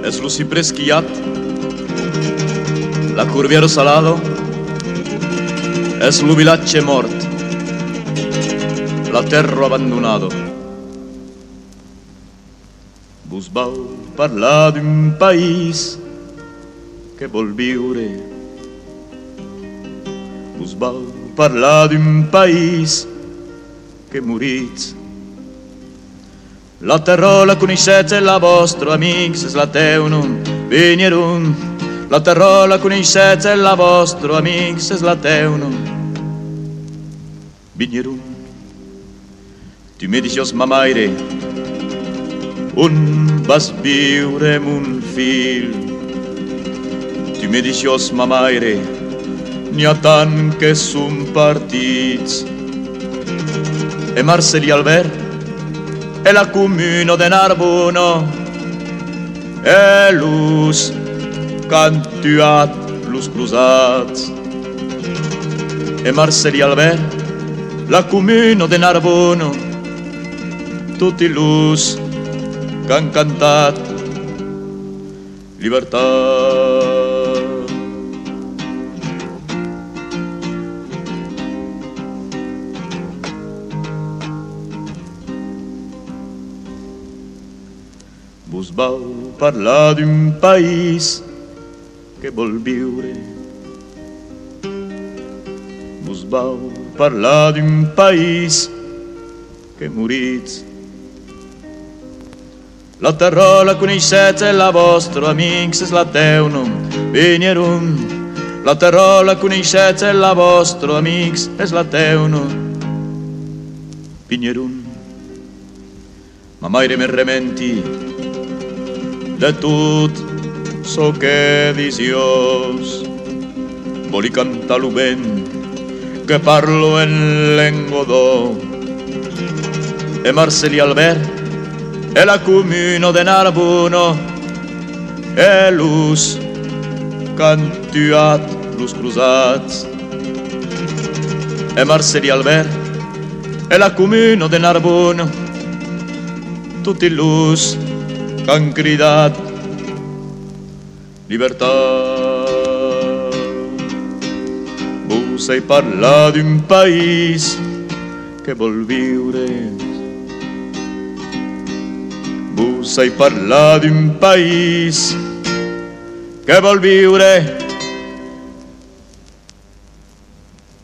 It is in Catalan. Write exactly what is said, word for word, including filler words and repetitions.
és lo ciprer esquillat, la curviero salado, és lo vilatge mort, l'aterro abandonado. Vos vau parlar d'un país que vol viure, vos vau parlar d'un país que morits. La terror la coneixets e la vostra amics és la teunum vinierum. La terror la coneixets e la vostra amics és la teunum vinierum. Tu me dixios mamaire, on vas viure amb un fill. Tu me dixios mamaire, n'hi ha tant que som partits. E Marcel i Albert e la comuna de Narbona e los qu'han tuat los cruzats. E Marcel i Albert, la comuna de Narbona, tutti los qu'han cantat llibertat. Vos vau parlar d'un país que vol viure, vos vau parlar d'un país que morits. La terra la coneixets e la vostra amics és la teunum vinierum. La terra la coneixets e la vostra amics és la teunum vinierum. Ma maire me rementi de tot so que disiós. Voli cantar lo ben que parlo en l'engodó. E Marcel i Albert e la comuna de Narbona e los qu'han tuat los cruzats. E Marcel i Albert e la comuna de Narbona, tutti los qu'han cridat llibertat. Vos heu parlat d'un país que vol viure, vos heu parlat d'un país que vol viure